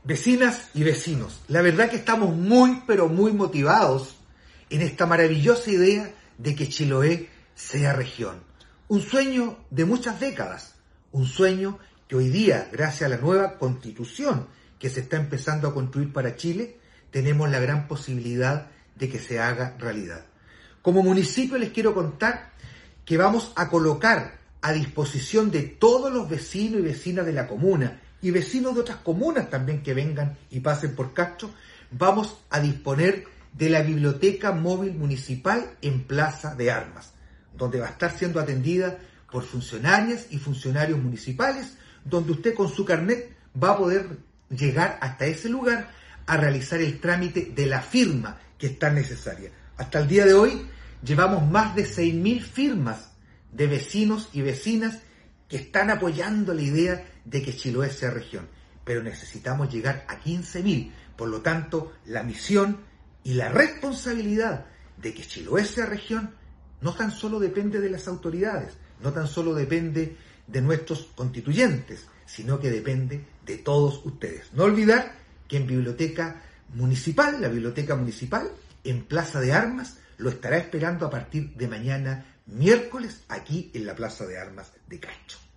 Vecinas y vecinos, la verdad que estamos muy, pero muy motivados en esta maravillosa idea de que Chiloé sea región. Un sueño de muchas décadas, un sueño que hoy día, gracias a la nueva constitución que se está empezando a construir para Chile, tenemos la gran posibilidad de que se haga realidad. Como municipio les quiero contar que vamos a colocar a disposición de todos los vecinos y vecinas de la comuna y vecinos de otras comunas también que vengan y pasen por Castro, vamos a disponer de la biblioteca móvil municipal en Plaza de Armas, donde va a estar siendo atendida por funcionarias y funcionarios municipales, donde usted con su carnet va a poder llegar hasta ese lugar a realizar el trámite de la firma que es tan necesaria. Hasta el día de hoy llevamos más de 6.000 firmas de vecinos y vecinas que están apoyando la idea de que Chiloé sea región, pero necesitamos llegar a 15.000. Por lo tanto, la misión y la responsabilidad de que Chiloé sea región no tan solo depende de las autoridades, no tan solo depende de nuestros constituyentes, sino que depende de todos ustedes. No olvidar que en Biblioteca Municipal, la Biblioteca Municipal, en Plaza de Armas, lo estará esperando a partir de mañana, miércoles, aquí en la Plaza de Armas de Castro.